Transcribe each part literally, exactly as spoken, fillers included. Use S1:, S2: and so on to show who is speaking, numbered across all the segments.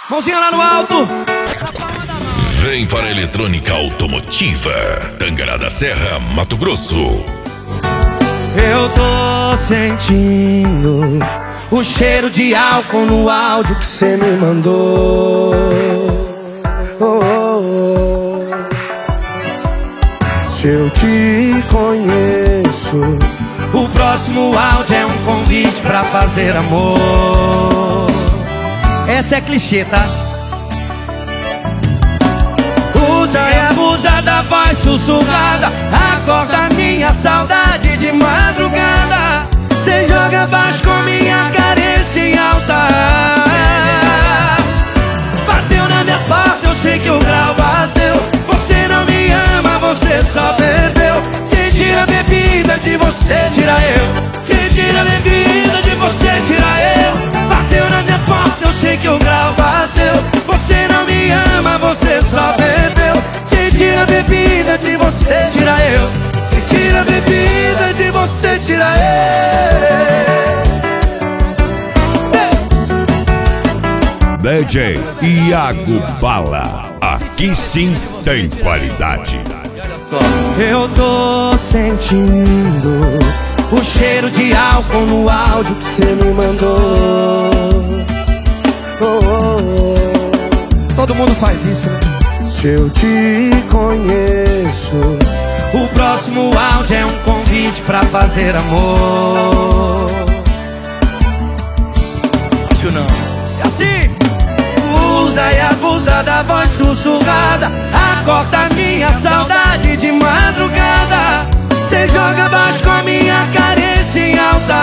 S1: Mãozinha lá no alto.
S2: Vem para a Eletrônica Automotiva, Tangará da Serra, Mato Grosso.
S1: Eu tô sentindo o cheiro de álcool no áudio que cê me mandou. Oh, oh, oh. Se eu te conheço, o próximo áudio é um convite pra fazer amor. Essa é clichê, tá? Usa e abusa da voz sussurrada, acorda minha saudade de madrugada. Cê joga baixo com minha carência em alta. Bateu na minha porta, eu sei que o grau bateu. Você não me ama, você só bebeu. Cê tira a bebida, de você tira eu. Cê tira a bebida, de você tira eu. Bateu na minha porta, eu sei que o grau bateu. Você não me ama, você só bebeu. Se tira a bebida, de você tira eu. Se tira a bebida, de você tira eu.
S2: D J Iago Bala, aqui sim tem qualidade.
S1: Eu tô sentindo o cheiro de álcool no áudio que cê me mandou. Oh, oh, oh. Todo mundo faz isso, né? Se eu te conheço, o próximo áudio é um convite pra fazer amor. Acho não. É assim. Usa e abusa da voz sussurrada, acorda minha saudade de madrugada. Cê joga baixo com a minha carência em alta.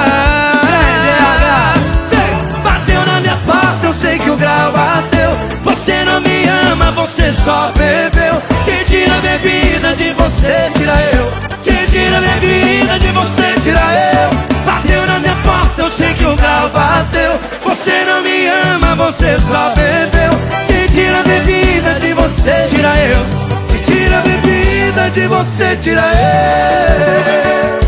S1: Bateu na minha porta, eu sei que o grau bateu. Você não me ama, você só bebeu. Cê tira a bebida, de você tira eu. Cê tira a bebida, de você tira eu. Bateu na minha porta, eu sei que o grau bateu. Você não me ama, você só bebeu. Cê tira a bebida, de você tira eu. Se tira a bebida, de você tira eu.